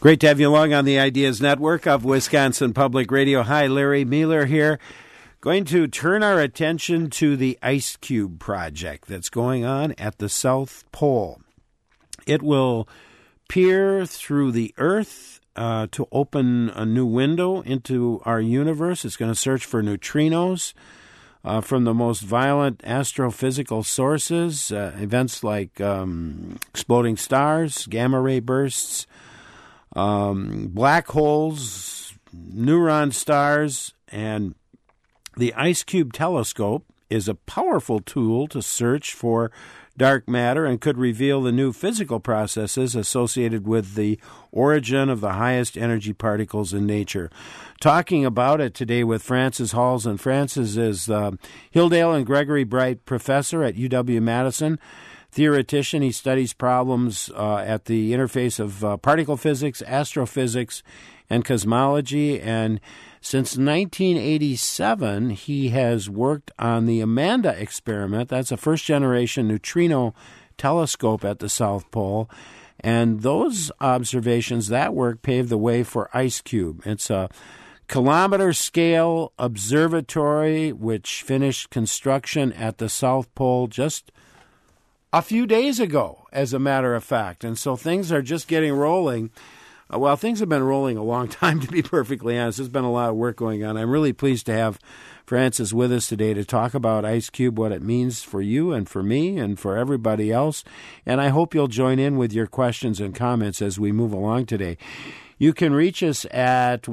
Great to have you along on the Ideas Network of Wisconsin Public Radio. Hi, Larry Mueller here. Going to turn our attention to the Ice Cube project that's going on at the South Pole. It will peer through the Earth to open a new window into our universe. It's going to search for neutrinos from the most violent astrophysical sources, events like exploding stars, gamma ray bursts, black holes, neutron stars, and the Ice Cube telescope is a powerful tool to search for dark matter and could reveal the new physical processes associated with the origin of the highest energy particles in nature. Talking about it today with Francis Halzen. Francis is Hilldale and Gregory Bright professor at UW-Madison. Theoretician, he studies problems at the interface of particle physics, astrophysics, and cosmology. And since 1987, he has worked on the Amanda experiment. That's a first-generation neutrino telescope at the South Pole. And those observations, that work, paved the way for Ice Cube. It's a kilometer-scale observatory which finished construction at the South Pole just a few days ago, as a matter of fact. And so things are just getting rolling. Well, things have been rolling a long time, to be perfectly honest. There's been a lot of work going on. I'm really pleased to have Francis with us today to talk about Ice Cube, what it means for you and for me and for everybody else. And I hope you'll join in with your questions and comments as we move along today. You can reach us at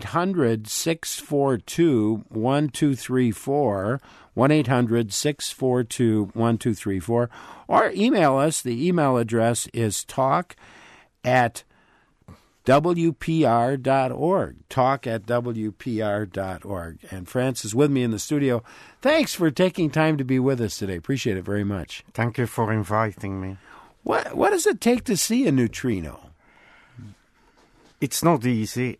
1-800-642-1234, 1-800-642-1234, or email us. The email address is talk@wpr.org, talk@wpr.org. And Francis is with me in the studio. Thanks for taking time to be with us today. Appreciate it very much. Thank you for inviting me. What does it take to see a neutrino? It's not easy.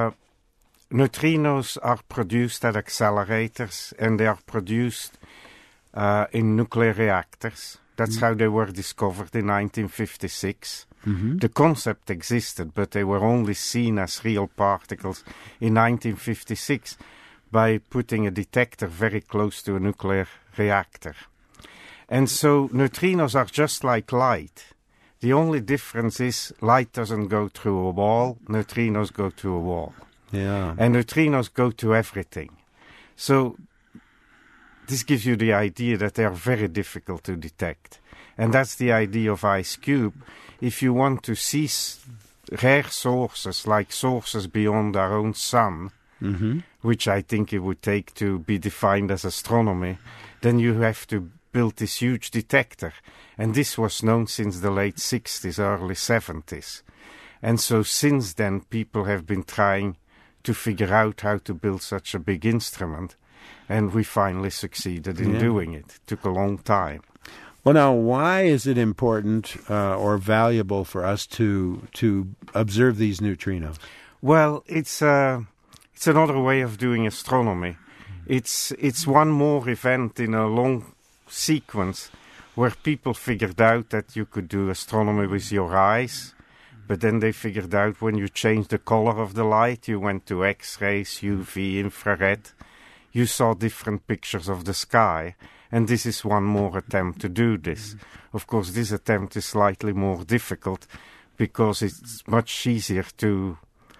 Neutrinos are produced at accelerators, and they are produced in nuclear reactors. That's how they were discovered in 1956. Mm-hmm. The concept existed, but they were only seen as real particles in 1956 by putting a detector very close to a nuclear reactor. And so neutrinos are just like light. The only difference is light doesn't go through a wall, neutrinos go to a wall. Yeah. And neutrinos go to everything. So this gives you the idea that they are very difficult to detect. And that's the idea of Ice Cube. If you want to see rare sources, like sources beyond our own sun, mm-hmm. which I think it would take to be defined as astronomy, then you have to build this huge detector. And this was known since the late 60s, early 70s. And so since then, people have been trying to figure out how to build such a big instrument. And we finally succeeded in doing it. It took a long time. Well, now, why is it important or valuable for us to observe these neutrinos? Well, it's another way of doing astronomy. It's one more event in a long sequence where people figured out that you could do astronomy with your eyes, but then they figured out when you change the color of the light, you went to X-rays, UV, infrared, you saw different pictures of the sky, and this is one more attempt to do this. Of course, this attempt is slightly more difficult because it's much easier to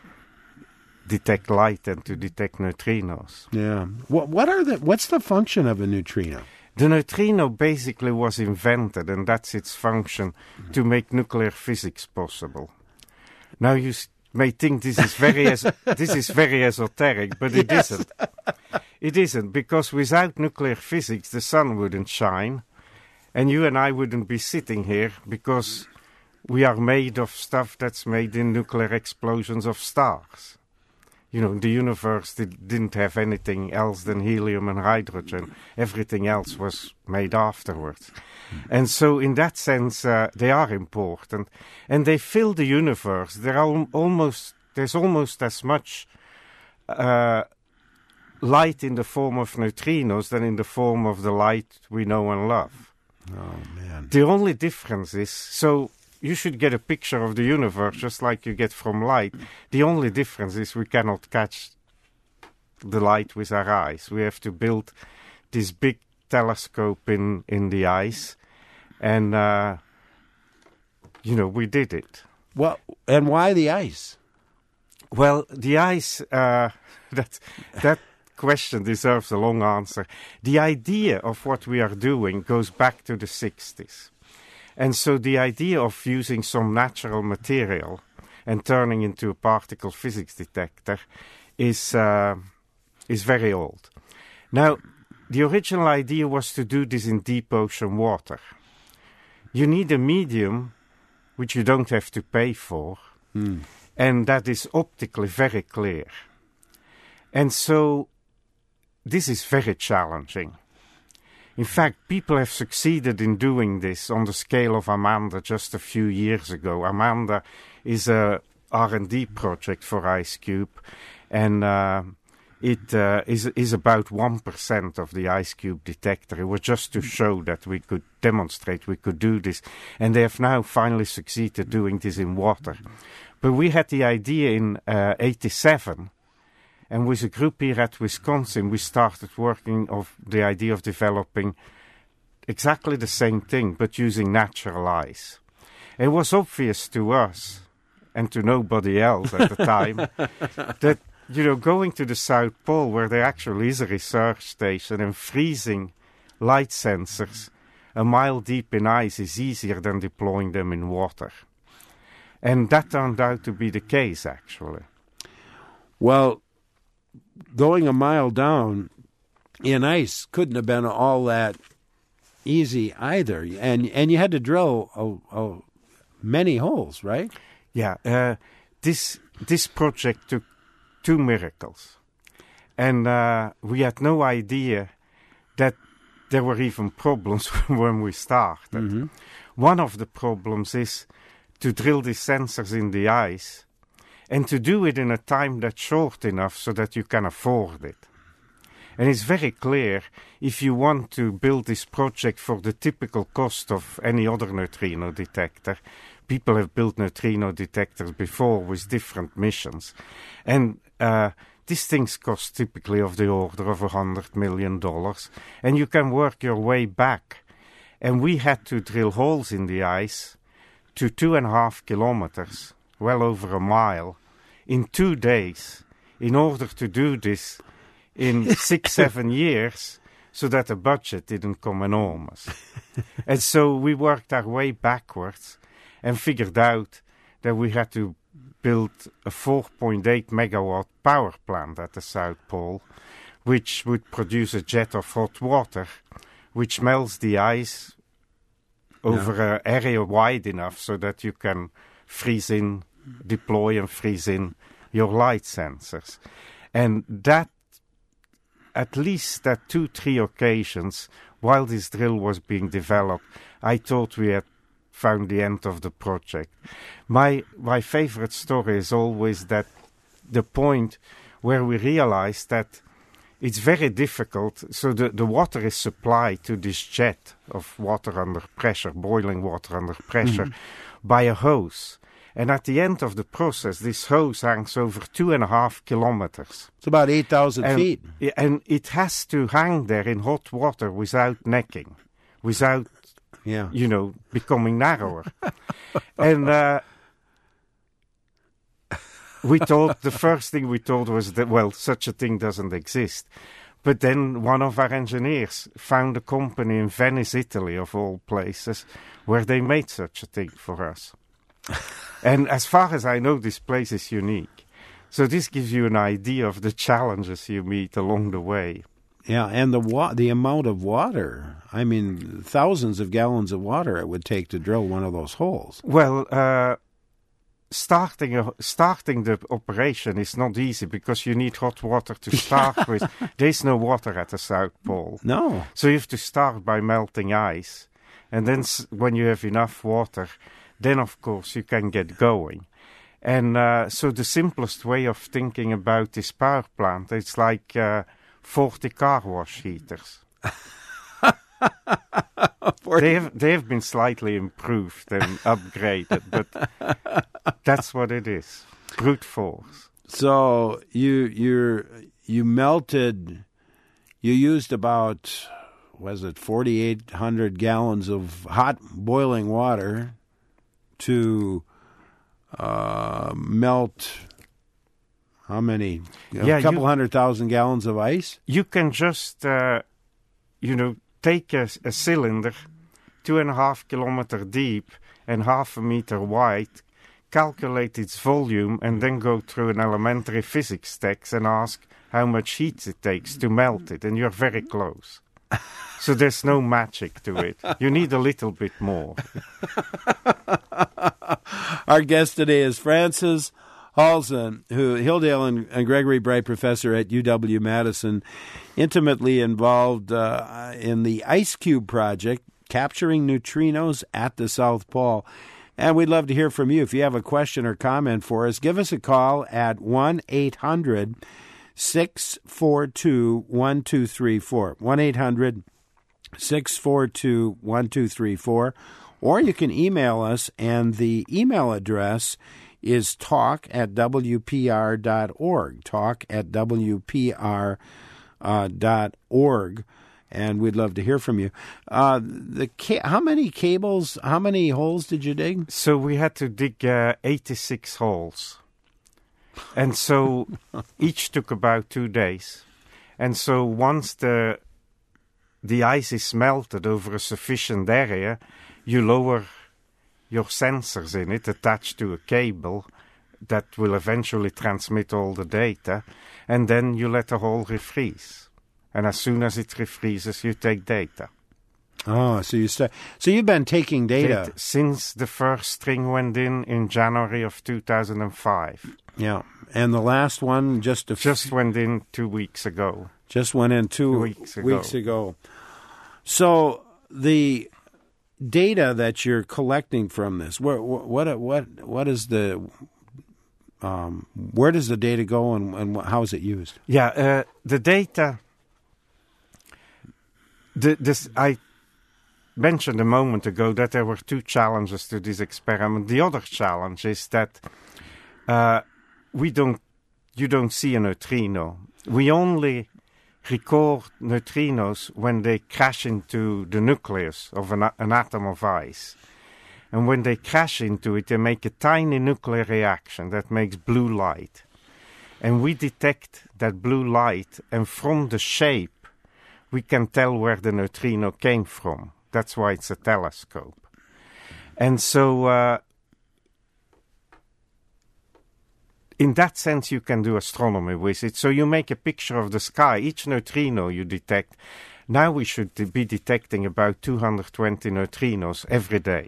detect light than to detect neutrinos. Yeah. What's the function of a neutrino? The neutrino basically was invented, and that's its function, to make nuclear physics possible. Now you may think this is very esoteric, but it isn't. It isn't, because without nuclear physics, the sun wouldn't shine, and you and I wouldn't be sitting here, because we are made of stuff that's made in nuclear explosions of stars. You know, the universe didn't have anything else than helium and hydrogen. Everything else was made afterwards. And so in that sense, they are important. And they fill the universe. There's almost as much light in the form of neutrinos than in the form of the light we know and love. Oh, man. The only difference is, so you should get a picture of the universe just like you get from light. The only difference is we cannot catch the light with our eyes. We have to build this big telescope in the ice, and we did it. Well, and why the ice? Well, the ice, that question deserves a long answer. The idea of what we are doing goes back to the 60s. And so the idea of using some natural material and turning into a particle physics detector is very old. Now, the original idea was to do this in deep ocean water. You need a medium which you don't have to pay for, and that is optically very clear. And so this is very challenging. In fact, people have succeeded in doing this on the scale of Amanda just a few years ago. Amanda is a R&D project for IceCube, and it is about 1% of the IceCube detector. It was just to show that we could demonstrate we could do this, and they have now finally succeeded doing this in water. But we had the idea in 87, and with a group here at Wisconsin, we started working on the idea of developing exactly the same thing, but using natural ice. It was obvious to us, and to nobody else at the time, that going to the South Pole, where there actually is a research station, and freezing light sensors a mile deep in ice is easier than deploying them in water. And that turned out to be the case, actually. Well, going a mile down in ice couldn't have been all that easy either. And you had to drill many holes, right? Yeah. This project took 2 miracles. And we had no idea that there were even problems when we started. Mm-hmm. One of the problems is to drill these sensors in the ice and to do it in a time that's short enough so that you can afford it. And it's very clear, if you want to build this project for the typical cost of any other neutrino detector, people have built neutrino detectors before with different missions. And these things cost typically of the order of $100 million. And you can work your way back. And we had to drill holes in the ice to 2.5 kilometers, well over a mile, in 2 days, in order to do this in 6-7 years, so that the budget didn't come enormous. And so we worked our way backwards and figured out that we had to build a 4.8 megawatt power plant at the South Pole, which would produce a jet of hot water, which melts the ice over an area wide enough so that you can deploy and freeze in your light sensors. And that, at least at 2-3 occasions, while this drill was being developed, I thought we had found the end of the project. My favorite story is always that the point where we realized that it's very difficult. So the water is supplied to this jet of water under pressure, boiling water under pressure, by a hose. And at the end of the process, this hose hangs over 2.5 kilometers. It's about 8,000 feet. And it has to hang there in hot water without necking, without, becoming narrower. And we thought, the first thing we thought was that, well, such a thing doesn't exist. But then one of our engineers found a company in Venice, Italy, of all places, where they made such a thing for us. And as far as I know, this place is unique. So this gives you an idea of the challenges you meet along the way. Yeah, and the amount of water. I mean, thousands of gallons of water it would take to drill one of those holes. Well, starting the operation is not easy because you need hot water to start with. There's no water at the South Pole. No. So you have to start by melting ice. And then when you have enough water, then, of course, you can get going. And so the simplest way of thinking about this power plant, it's like 40 car wash heaters. They have been slightly improved and upgraded, but that's what it is. Brute force. So you melted. You used about, was it 4,800 gallons of hot boiling water to melt. How many? A couple 100,000 gallons of ice? You can just, take a cylinder 2.5 kilometers deep and 0.5 meter wide, calculate its volume, and then go through an elementary physics text and ask how much heat it takes to melt it, and you're very close. So there's no magic to it. You need a little bit more. Our guest today is Francis Halzen, who Hilldale and Gregory Bright professor at UW-Madison, intimately involved in the IceCube project, capturing neutrinos at the South Pole. And we'd love to hear from you. If you have a question or comment for us, give us a call at 1-800-642-1234. 1-800-642-1234. Or you can email us, and the email address is talk@wpr.org, talk@wpr.org, and we'd love to hear from you. How many cables, how many holes did you dig? So we had to dig 86 holes. And so each took about 2 days. And so once the ice is melted over a sufficient area, you lower your sensors in it attached to a cable that will eventually transmit all the data, and then you let the hole refreeze. And as soon as it refreezes, you take data. Oh, so you've been taking data since the first string went in January of 2005. Yeah, and the last one just went in 2 weeks ago. Just went in 2 weeks ago. So the data that you're collecting from this, what is the where does the data go, and how is it used? Yeah, the data. I mentioned a moment ago that there were 2 challenges to this experiment. The other challenge is that you don't see a neutrino. We only record neutrinos when they crash into the nucleus of an atom of ice. And when they crash into it, they make a tiny nuclear reaction that makes blue light. And we detect that blue light, and from the shape, we can tell where the neutrino came from. That's why it's a telescope. And so in that sense, you can do astronomy with it. So you make a picture of the sky. Each neutrino you detect. Now we should be detecting about 220 neutrinos every day.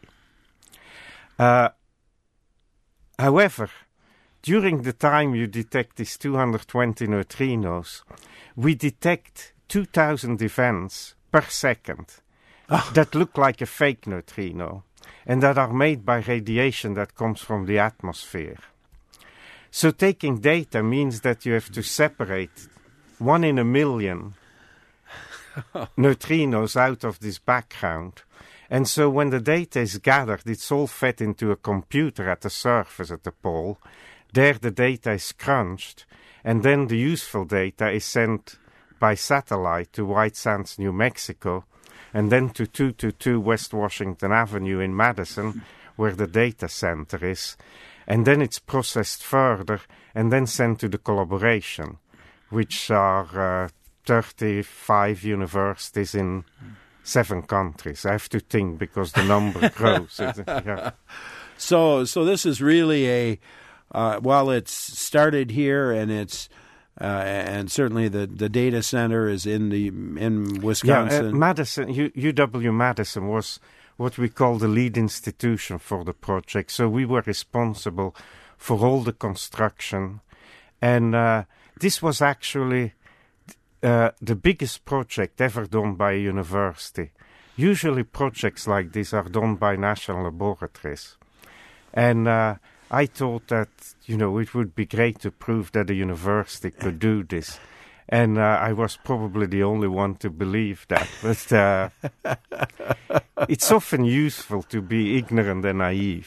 However, during the time you detect these 220 neutrinos, we detect 2,000 events per second that look like a fake neutrino, and that are made by radiation that comes from the atmosphere. So taking data means that you have to separate 1 in a million neutrinos out of this background. And so when the data is gathered, it's all fed into a computer at the surface at the pole. There the data is crunched, and then the useful data is sent by satellite to White Sands, New Mexico, and then to 222 West Washington Avenue in Madison, where the data center is. And then it's processed further and then sent to the collaboration, which are 35 universities in 7 countries. I have to think because the number grows. Yeah. So this is really while it's started here, and it's and certainly the data center is in Wisconsin. Yeah, Madison, UW-Madison was what we call the lead institution for the project. So we were responsible for all the construction. And this was actually the biggest project ever done by a university. Usually projects like this are done by national laboratories. And I thought that, it would be great to prove that a university could do this. And I was probably the only one to believe that. But it's often useful to be ignorant and naive.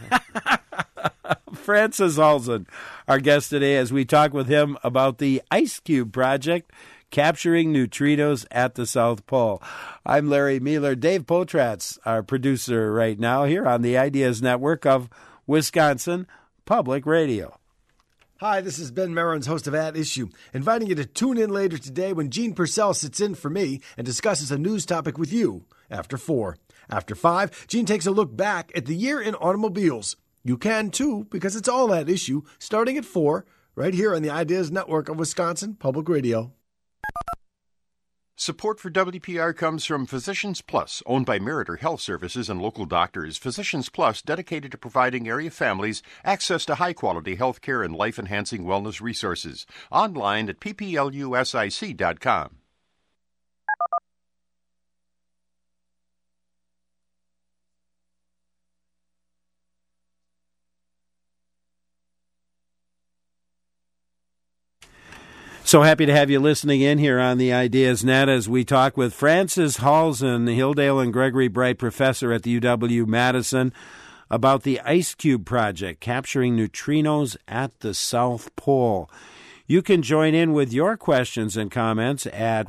Francis Halsen, our guest today, as we talk with him about the IceCube project, capturing neutrinos at the South Pole. I'm Larry Mueller. Dave Potratz, our producer right now, here on the Ideas Network of Wisconsin Public Radio. Hi, this is Ben Merrins, host of At Issue, inviting you to tune in later today when Gene Purcell sits in for me and discusses a news topic with you after 4. After 5, Gene takes a look back at the year in automobiles. You can, too, because it's all At Issue, starting at 4, right here on the Ideas Network of Wisconsin Public Radio. Support for WPR comes from Physicians Plus, owned by Meritor Health Services and local doctors. Physicians Plus, dedicated to providing area families access to high-quality health care and life-enhancing wellness resources. Online at pplusic.com. So happy to have you listening in here on the Ideas Net as we talk with Francis Halsen, the Hilldale and Gregory Bright professor at the UW-Madison, about the IceCube project, capturing neutrinos at the South Pole. You can join in with your questions and comments at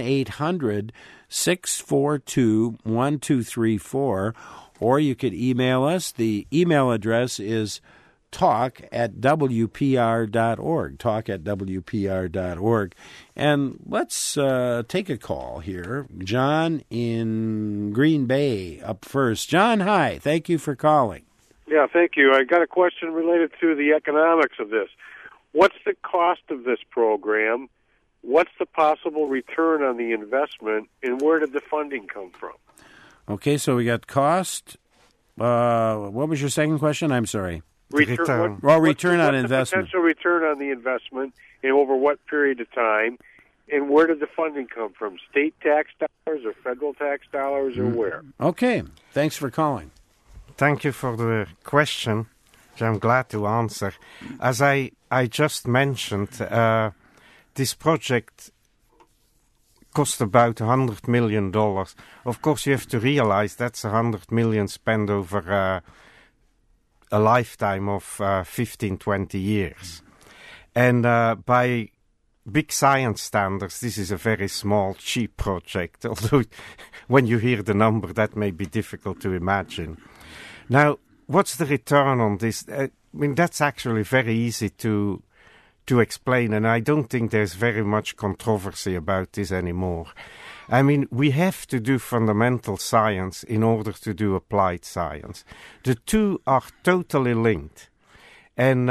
1-800-642-1234, or you could email us. The email address is talk@wpr.org, talk@wpr.org. And let's take a call here. John in Green Bay up first. John, hi. Thank you for calling. Yeah, thank you. I got a question related to the economics of this. What's the cost of this program? What's the possible return on the investment? And where did the funding come from? Okay, so we got cost. What was your second question? I'm sorry. Return on investment. Potential return on the investment, and over what period of time, and where did the funding come from? State tax dollars or federal tax dollars, or where? Okay, thanks for calling. Thank you for the question, which I'm glad to answer. As I just mentioned, this project cost about $100 million. Of course, you have to realize that's $100 million spent over a lifetime of 15-20 years. And by big science standards, this is a very small, cheap project, although when you hear the number, that may be difficult to imagine. Now, what's the return on this? I mean, that's actually very easy to explain, and I don't think there's very much controversy about this anymore. I mean, we have to do fundamental science in order to do applied science. The two are totally linked. And,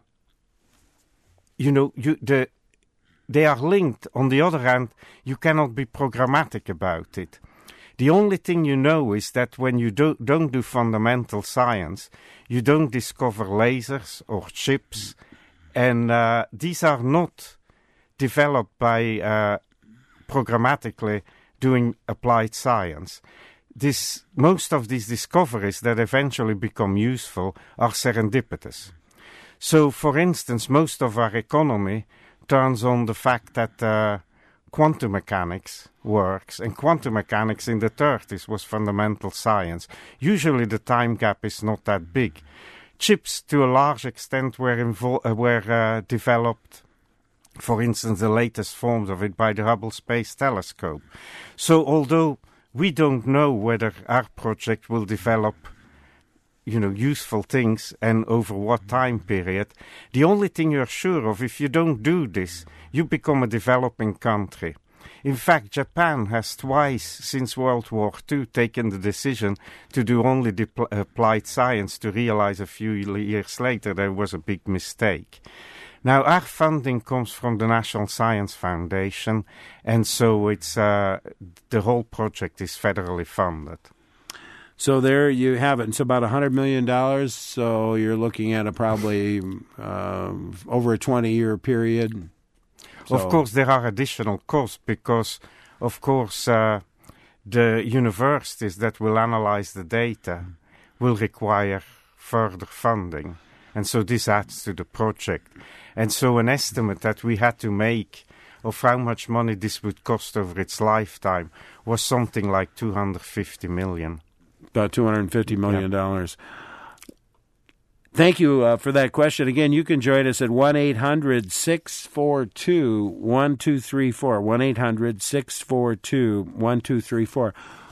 they are linked. On the other hand, you cannot be programmatic about it. The only thing you know is that when you don't do fundamental science, you don't discover lasers or chips. And these are not developed by programmatically doing applied science. Most of these discoveries that eventually become useful are serendipitous. So, for instance, most of our economy turns on the fact that quantum mechanics works, and quantum mechanics in the 30s was fundamental science. Usually the time gap is not that big. Chips, to a large extent, were developed, for instance, the latest forms of it by the Hubble Space Telescope. So although we don't know whether our project will develop, useful things and over what time period, the only thing you're sure of, if you don't do this, you become a developing country. In fact, Japan has twice since World War II taken the decision to do only applied science, to realize a few years later there was a big mistake. Now, our funding comes from the National Science Foundation, and so it's the whole project is federally funded. So there you have it. It's about $100 million, so you're looking at probably over a 20-year period. So. Of course, there are additional costs because, of course, the universities that will analyze the data will require further funding. And so this adds to the project. And so an estimate that we had to make of how much money this would cost over its lifetime was something like $250 million. About $250 million. Thank you for that question. Again, you can join us at 1-800-642-1234. 1-800-642-1234.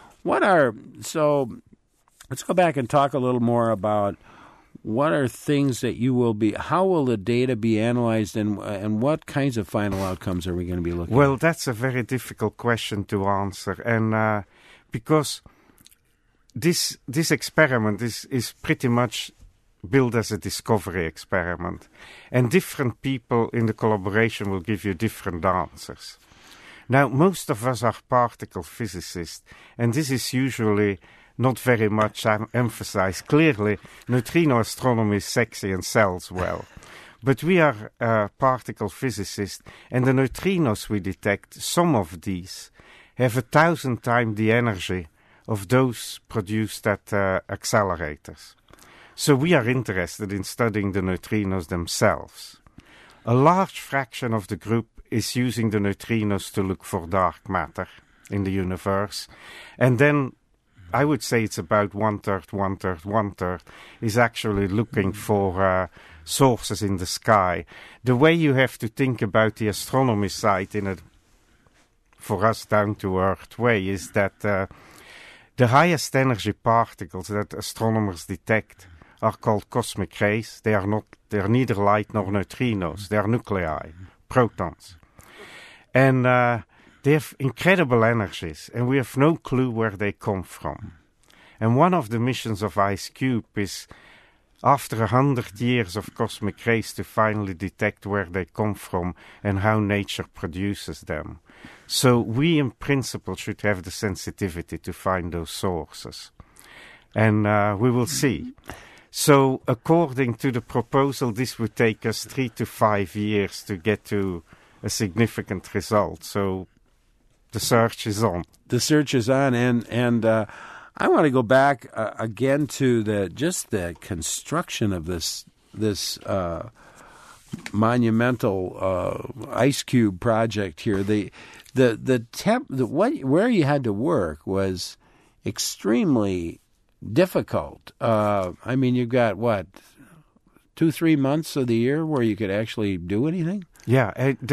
Let's go back and talk a little more about what are things that how will the data be analyzed, and what kinds of final outcomes are we going to be looking at? Well, that's a very difficult question to answer, and because this experiment is pretty much built as a discovery experiment, and different people in the collaboration will give you different answers. Now, most of us are particle physicists, and this is usually not very much emphasized. Clearly, neutrino astronomy is sexy and sells well. But we are particle physicists, and the neutrinos we detect, some of these, have 1,000 times the energy of those produced at accelerators. So we are interested in studying the neutrinos themselves. A large fraction of the group is using the neutrinos to look for dark matter in the universe, and then I would say it's about one-third is actually looking for sources in the sky. The way you have to think about the astronomy side in a, for us, down-to-earth way is that the highest energy particles that astronomers detect are called cosmic rays. They're neither light nor neutrinos. They are nuclei, protons. And they have incredible energies, and we have no clue where they come from. And one of the missions of IceCube is, after 100 years of cosmic rays, to finally detect where they come from and how nature produces them. So we, in principle, should have the sensitivity to find those sources. And we will see. So according to the proposal, this would take us 3 to 5 years to get to a significant result. So the search is on. The search is on, and I want to go back again to the construction of this monumental IceCube project here. Where you had to work was extremely difficult. I mean, you've got 2-3 months of the year where you could actually do anything? Yeah,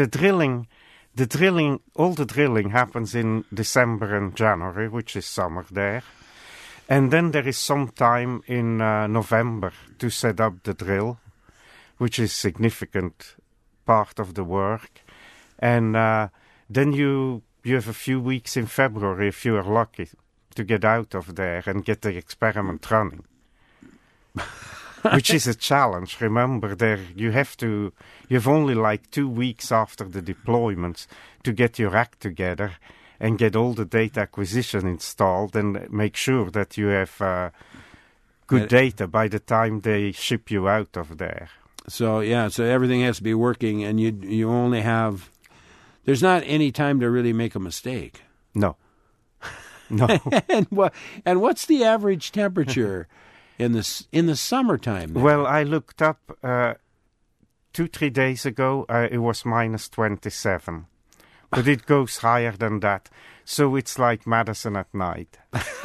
all the drilling happens in December and January, which is summer there. And then there is some time in November to set up the drill, which is significant part of the work. And then you have a few weeks in February, if you are lucky, to get out of there and get the experiment running. Which is a challenge. Remember, you have only like 2 weeks after the deployments to get your act together and get all the data acquisition installed and make sure that you have good data by the time they ship you out of there. So everything has to be working, and you only have. There's not any time to really make a mistake. No. and what's the average temperature in the summertime? There? Well, I looked up 2-3 days ago. It was -27, but it goes higher than that. So it's like Madison at night.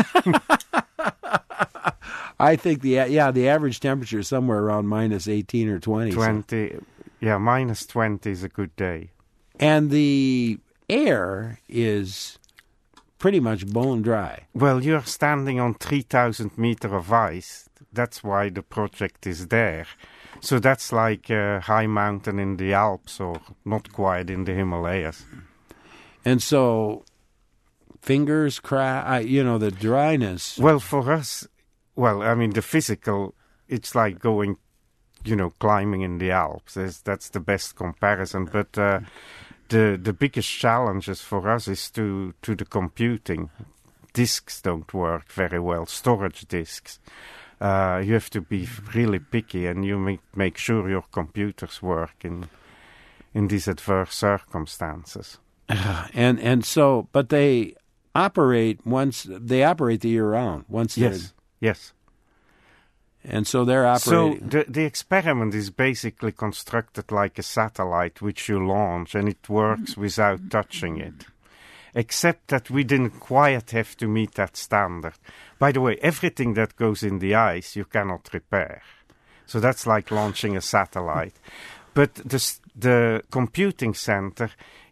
I think the average temperature is somewhere around -18 or 20. 20, yeah, -20 is a good day. And the air is pretty much bone dry. Well, you're standing on 3,000 meters of ice. That's why the project is there. So that's like a high mountain in the Alps, or not quite in the Himalayas. And so, fingers crack, the dryness. Well, for us, the physical, it's like going, climbing in the Alps. That's the best comparison. But the biggest challenges for us is to the computing. Disks don't work very well, storage disks. You have to be really picky, and you make sure your computers work in these adverse circumstances. And so, but they operate the year round. Yes. And so they're operating. So the experiment is basically constructed like a satellite which you launch, and it works without touching it. Except that we didn't quite have to meet that standard. By the way, everything that goes in the ice you cannot repair. So that's like launching a satellite. But the computing center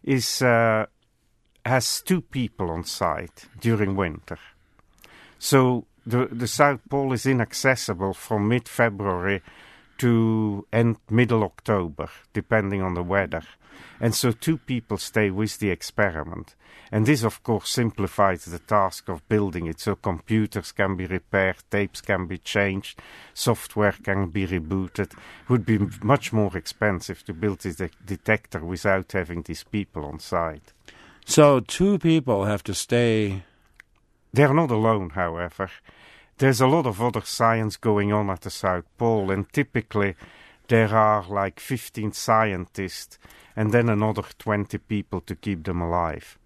has 2 people on site during winter. So the South Pole is inaccessible from mid-February to middle October, depending on the weather. And so 2 people stay with the experiment. And this, of course, simplifies the task of building it. So computers can be repaired, tapes can be changed, software can be rebooted. It would be much more expensive to build this detector without having these people on site. So 2 people have to stay. They're not alone, however. There's a lot of other science going on at the South Pole, and typically there are like 15 scientists and then another 20 people to keep them alive.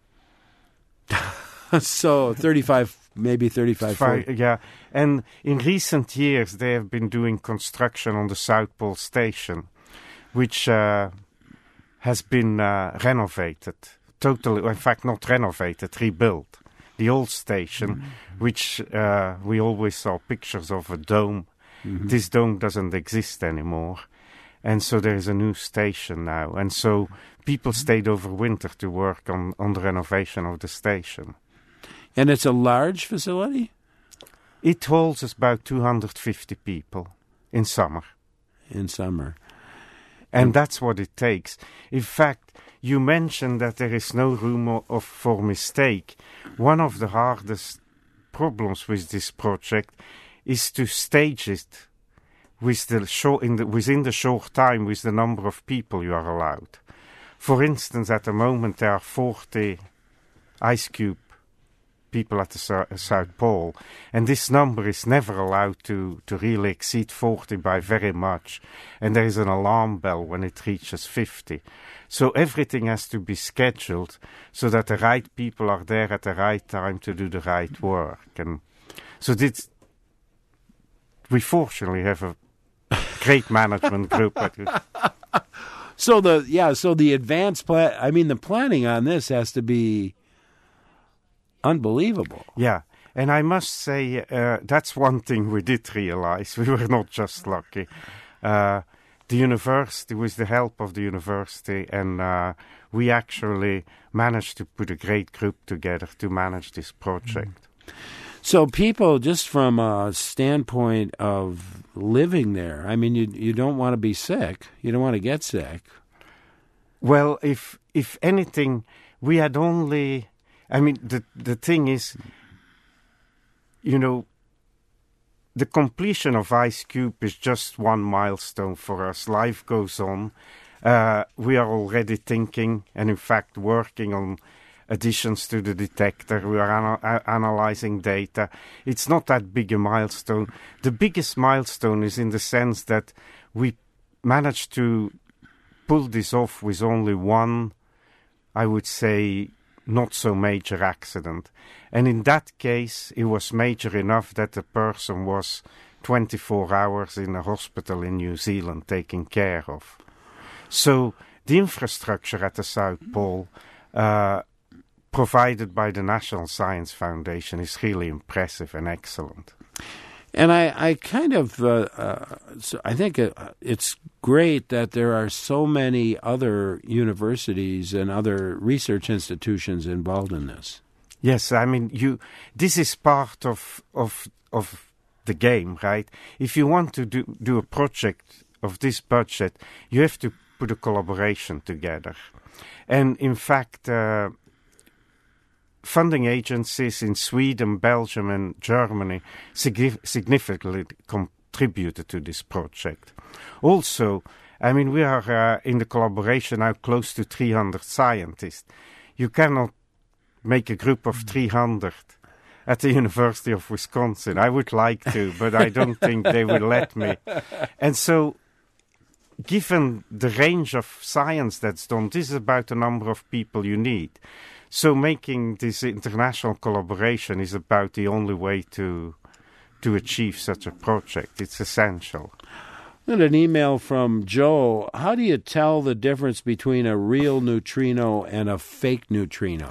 So 35, maybe 35. 40. Yeah, and in recent years they have been doing construction on the South Pole Station, which has been renovated. Totally, in fact, not renovated, rebuilt. The old station, which we always saw pictures of a dome. This dome doesn't exist anymore. And so there is a new station now. And so people stayed over winter to work on the renovation of the station. And it's a large facility? It holds about 250 people in summer. In summer. And that's what it takes. In fact, you mentioned that there is no room for mistake. One of the hardest problems with this project is to stage it within the short time with the number of people you are allowed. For instance, at the moment there are 40 ice cube people at the South Pole, and this number is never allowed to really exceed 40 by very much, and there is an alarm bell when it reaches 50. So everything has to be scheduled so that the right people are there at the right time to do the right work. And so we fortunately have a great management group. So the advanced plan. I mean, the planning on this has to be unbelievable. Yeah, and I must say that's one thing we did realize. We were not just lucky. The university, with the help of the university, and we actually managed to put a great group together to manage this project. So people, just from a standpoint of living there, I mean, you don't want to be sick. You don't want to get sick. Well, if anything, we had only... I mean, the thing is, you know, the completion of Ice Cube is just one milestone for us. Life goes on. We are already thinking and, in fact, working on additions to the detector. We are analyzing data. It's not that big a milestone. The biggest milestone is in the sense that we managed to pull this off with only one, I would say, not so major accident. And in that case, it was major enough that the person was 24 hours in a hospital in New Zealand taken care of. So the infrastructure at the South Pole, provided by the National Science Foundation, is really impressive and excellent. And I kind of, I think it's great that there are so many other universities and other research institutions involved in this. Yes, I mean, this is part of the game, right? If you want to do a project of this budget, you have to put a collaboration together. And in fact, funding agencies in Sweden, Belgium and Germany significantly contributed to this project. Also, I mean, we are in the collaboration now close to 300 scientists. You cannot make a group of 300 at the University of Wisconsin. I would like to, but I don't think they will let me. And so, given the range of science that's done, this is about the number of people you need. So making this international collaboration is about the only way to to achieve such a project. It's essential. And an email from Joe. How do you tell the difference between a real neutrino and a fake neutrino?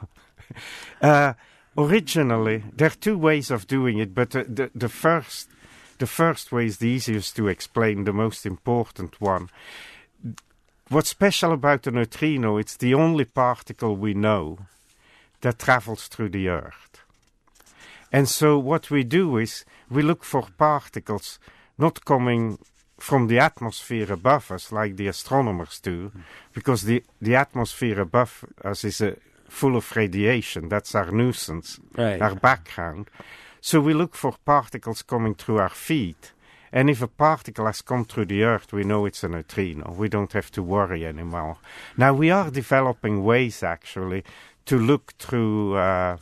Originally, there are two ways of doing it, but the first way is the easiest to explain, the most important one. What's special about a neutrino, it's the only particle we know that travels through the Earth. And so what we do is we look for particles not coming from the atmosphere above us like the astronomers do, because the atmosphere above us is full of radiation. That's our nuisance, right, our background. So we look for particles coming through our feet. And if a particle has come through the Earth, we know it's a neutrino. We don't have to worry anymore. Now, we are developing ways, actually, to look for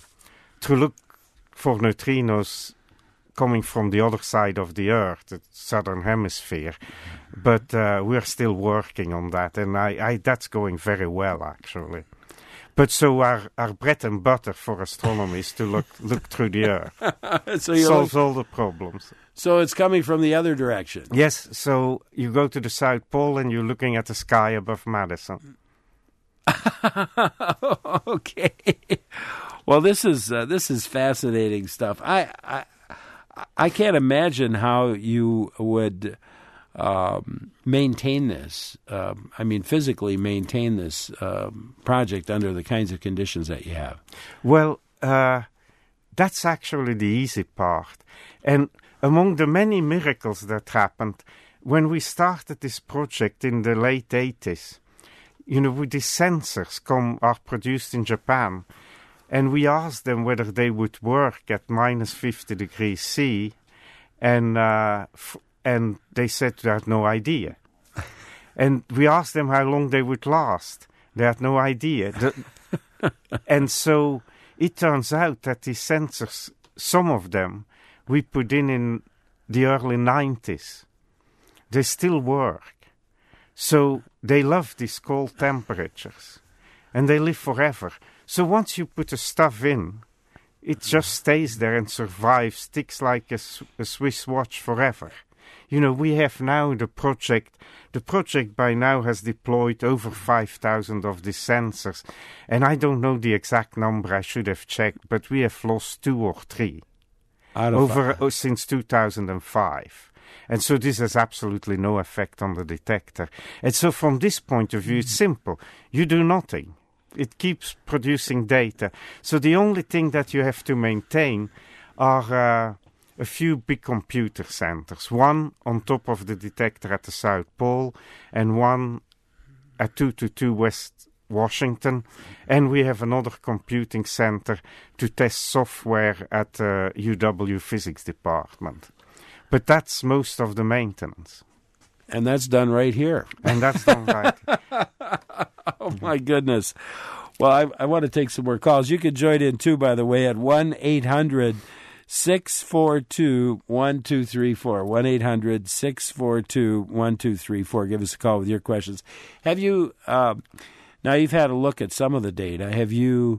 neutrinos coming from the other side of the Earth, the southern hemisphere. But we're still working on that, and that's going very well, actually. But so our bread and butter for astronomy is to look through the Earth. So solves all the problems. So it's coming from the other direction. Yes, so you go to the South Pole and you're looking at the sky above Madison. Okay. Well, this is fascinating stuff. I can't imagine how you would maintain this. Physically maintain this project under the kinds of conditions that you have. Well, that's actually the easy part. And among the many miracles that happened, when we started this project in the late 80s, with these sensors are produced in Japan, and we asked them whether they would work at minus 50 degrees C, and they said they had no idea. And we asked them how long they would last. They had no idea. And so it turns out that these sensors, some of them, we put in the early 90s. They still work. So they love these cold temperatures. And they live forever. So once you put the stuff in, it just stays there and survives, sticks like a Swiss watch forever. We have now the project by now has deployed over 5,000 of these sensors. And I don't know the exact number, I should have checked, but we have lost 2 or 3 since 2005. And so this has absolutely no effect on the detector. And so from this point of view, it's simple. You do nothing. It keeps producing data. So the only thing that you have to maintain are a few big computer centers. One on top of the detector at the South Pole and one at 222 West Washington. And we have another computing center to test software at the UW Physics Department. But that's most of the maintenance. And that's done right here. And that's done right. Oh, my goodness. Well, I want to take some more calls. You can join in, too, by the way, at 1-800-642-1234. 1-800-642-1234. Give us a call with your questions. Have you, now you've had a look at some of the data. Have you,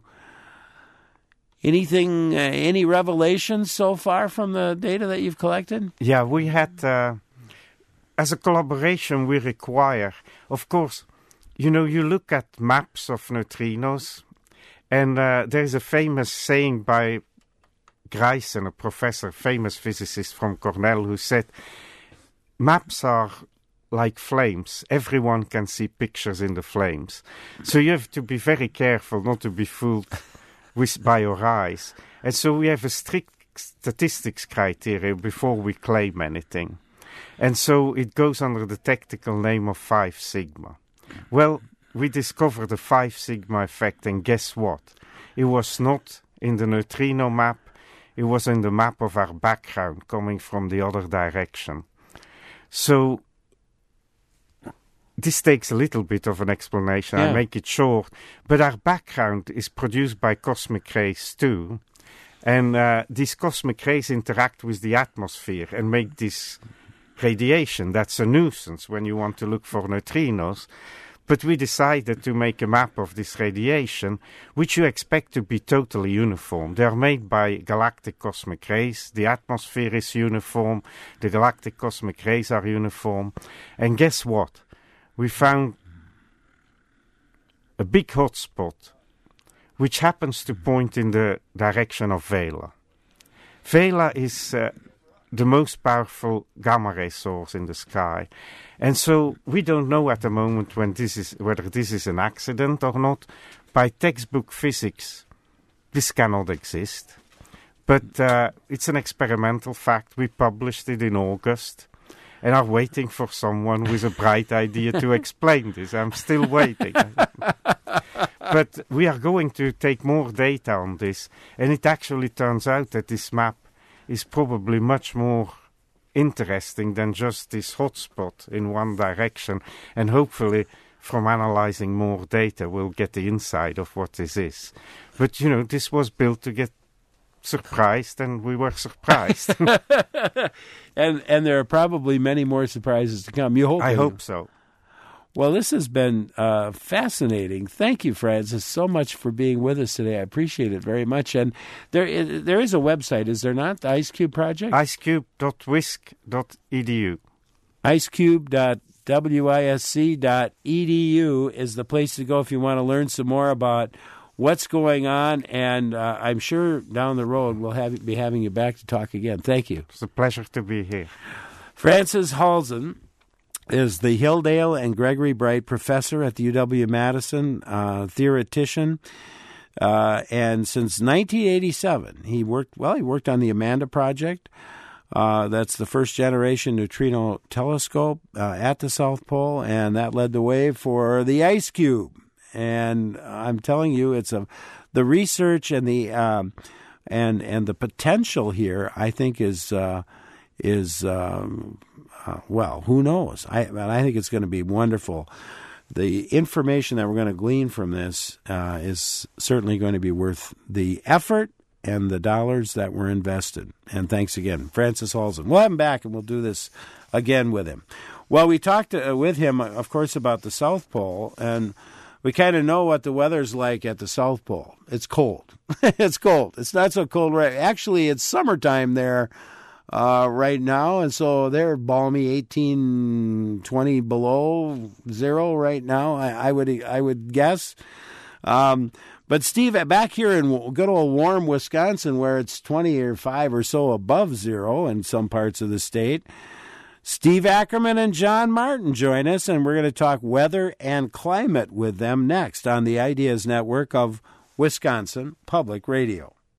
any revelations so far from the data that you've collected? Yeah, we had, as a collaboration, we require, of course, you look at maps of neutrinos, and there's a famous saying by Greisen, a professor, famous physicist from Cornell, who said, maps are like flames. Everyone can see pictures in the flames. So you have to be very careful not to be fooled by your eyes. And so we have a strict statistics criteria before we claim anything. And so it goes under the technical name of 5 sigma. Well, we discovered the 5 sigma effect, and guess what? It was not in the neutrino map, it was in the map of our background coming from the other direction. So this takes a little bit of an explanation. Yeah. I make it short. But our background is produced by cosmic rays too. And these cosmic rays interact with the atmosphere and make this radiation. That's a nuisance when you want to look for neutrinos. But we decided to make a map of this radiation, which you expect to be totally uniform. They are made by galactic cosmic rays. The atmosphere is uniform. The galactic cosmic rays are uniform. And guess what? We found a big hotspot, which happens to point in the direction of Vela. Vela is the most powerful gamma ray source in the sky. And so we don't know at the moment whether this is an accident or not. By textbook physics, this cannot exist. But it's an experimental fact. We published it in August and are waiting for someone with a bright idea to explain this. I'm still waiting. But we are going to take more data on this, and it actually turns out that this map is probably much more interesting than just this hotspot in one direction, and hopefully from analyzing more data we'll get the inside of what this is. But you know, this was built to get surprised, and we were surprised. and there are probably many more surprises to come. You hope? I hope so. Well, this has been fascinating. Thank you, Francis, so much for being with us today. I appreciate it very much. And there is a website, is there not? The IceCube Project? icecube.wisc.edu. icecube.wisc.edu is the place to go if you want to learn some more about what's going on. And I'm sure down the road we'll be having you back to talk again. Thank you. It's a pleasure to be here. Francis Halzen is the Hilldale and Gregory Bright Professor at the UW-Madison, theoretician. And since 1987, he worked on the Amanda Project. That's the first-generation neutrino telescope at the South Pole, and that led the way for the IceCube. And I'm telling you, it's the research and the and the potential here, I think, is well, who knows? I think it's going to be wonderful. The information that we're going to glean from this is certainly going to be worth the effort and the dollars that were invested. And thanks again, Francis Halzen. We'll have him back, and we'll do this again with him. Well, we talked with him, of course, about the South Pole, and we kind of know what the weather's like at the South Pole. It's cold. It's cold. It's not so cold right. Actually, it's summertime there right now, and so they're balmy 18, 20 below zero right now, I would guess. But Steve, back here in good old warm Wisconsin, where it's 25 or so above zero in some parts of the state, Steve Ackerman and John Martin join us, and we're going to talk weather and climate with them next on the Ideas Network of Wisconsin Public Radio.